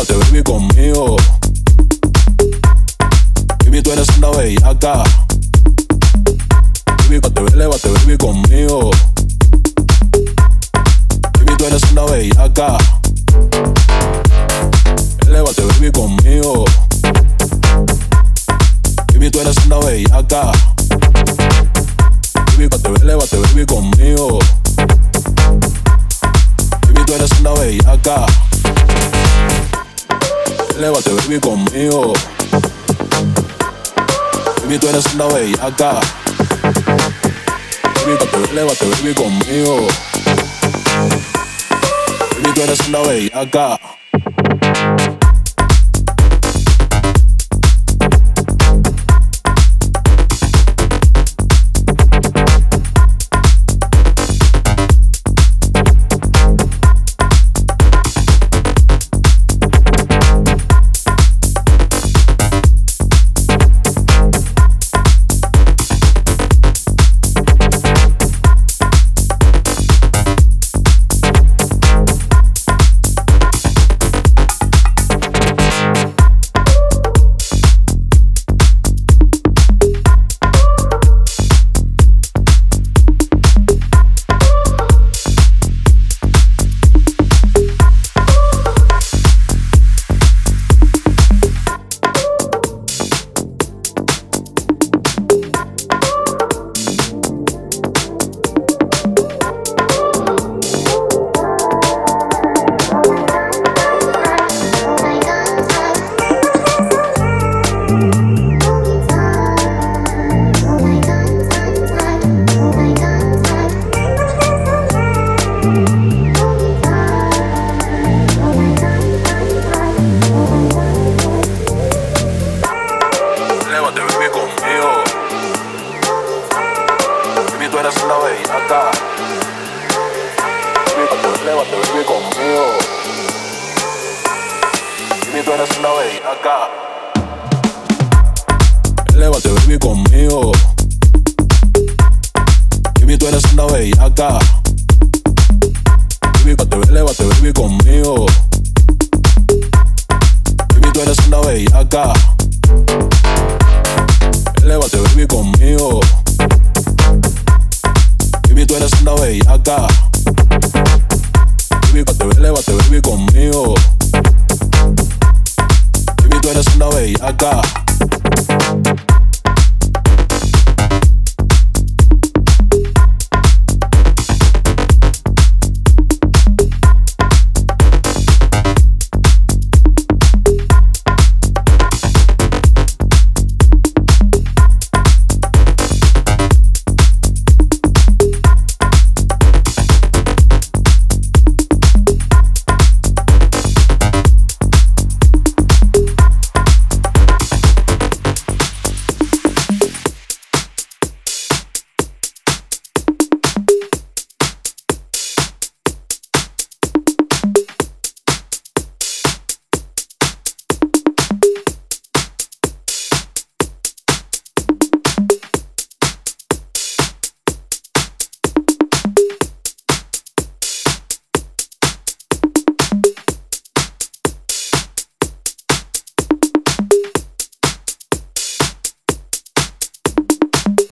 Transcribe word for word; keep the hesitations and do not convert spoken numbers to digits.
Elévate, baby, conmigo. Baby, tú eres una bellaca. Baby, elévate, baby, conmigo. Baby, tú eres una bellaca. Elévate, baby, conmigo. Baby, tú eres una bellaca. Baby, elévate, baby, conmigo. Baby, tú eres una bellaca. Elévate, baby, conmigo. Baby, tú eres una bellaca. Baby, elévate, baby, conmigo. Baby, tú eres una bellaca. Elévate, baby, conmigo. Baby, tú eres una bellaca. Elévate, baby, conmigo. Baby, tú eres una bellaca. Elévate, baby, conmigo. Baby, tú eres una bellaca. Baby, elévate, baby, conmigo. Baby, tú eres una bellaca. Elévate, baby, conmigo. Baby, tú eres una bellaca. Baby, elévate, baby, conmigo. Baby, tú eres una bellaca.